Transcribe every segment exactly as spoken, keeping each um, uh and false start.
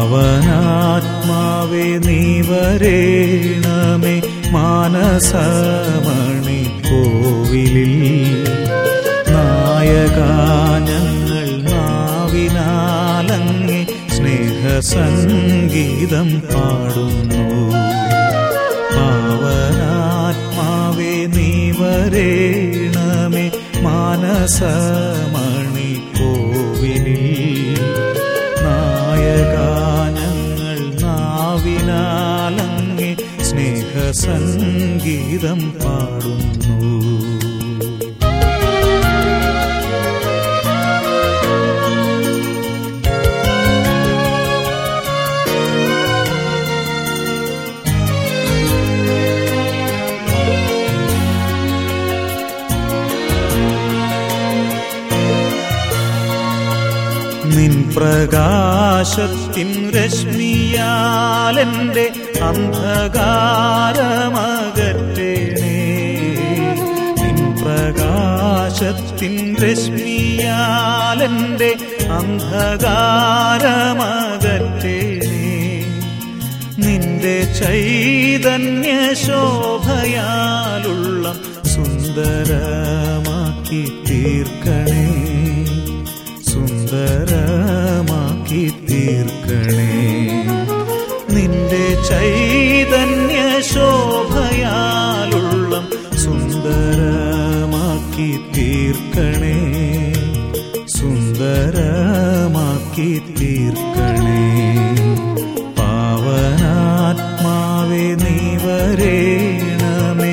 പാവനാത്മാവേ നീ വരേണമേ മാനസമണി കോവിലിൽ. നായകാ ഞങ്ങൾ നാവിനാലങ്ങേ സ്നേഹസംഗീതം പാടുന്നു. പാവനാത്മാവേ നീ വരേണമേ മാനസമണി കോവിലിൽ. നായകാ ഞങ്ങൾ നാവിനാലങ്ങേ സ്നേഹസംഗീതം പാടുന്നു. നിൻ പ്രകാശത്തിൻ രശ്മിയാലെന്റെ അന്ധകാരമകറ്റണേ. നിൻ പ്രകാശത്തിൻ രശ്മിയാലെന്റെ അന്ധകാരമകറ്റണേ. നിന്റെ ചൈതന്യ ശോഭയാലുള്ള സുന്ദരമാക്കി തീർക്കണേ, സുന്ദരമാക്കി തീർക്കണേ. നിന്റെ ചൈതന്യ ശോഭയാലുള്ള സുന്ദരമാക്കി തീർക്കണേ, സുന്ദരമാക്കി തീർക്കണേ. പാവനാത്മാവേ നീ വരേണമേ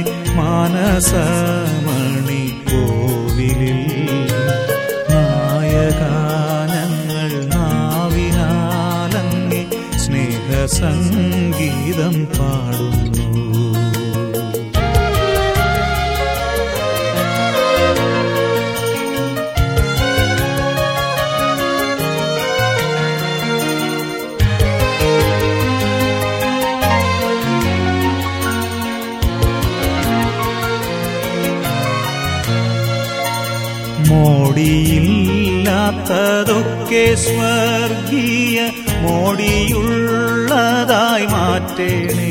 മാനസമണി കോവിലിൽ. ഞങ്ങൾ നാവിനാലങ്ങേ സ്നേഹസംഗീതം പാടുന്നു. മോടിയില്ലാത്തതൊക്കെ സ്വർഗീയ മോടിയുള്ളതായി മാറ്റണേ.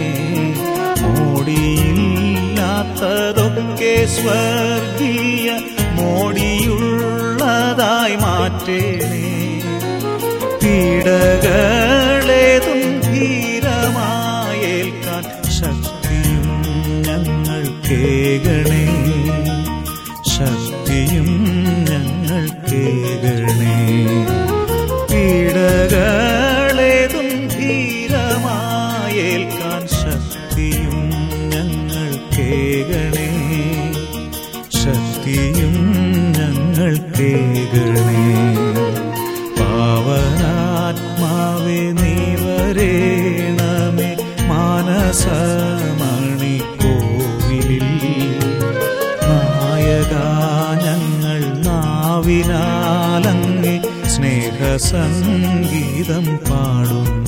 മോടിയില്ലാത്തതൊക്കെ സ്വർഗീയ മോടിയുള്ളതായി മാറ്റണേ. പീഡകളേതും ധീരമായേൽക്കാൻ ശക്തിയും ഞങ്ങൾ കേകണേ, ശക്തിയും ഞങ്ങൾ കേകണേ. പീഡകളേതും ധീരമായേൽക്കാൻ ശക്തിയും ഞങ്ങൾ കേകണേ, ശക്തിയും ഞങ്ങൾ കേകണേ. പാവനാത്മാവേ നീ വരേണമേ മാനസമണി കോവിലിൽ. നായകാ ഞങ്ങൾ നാവിനാലങ്ങേ സ്നേഹസംഗീതം പാടുന്നു.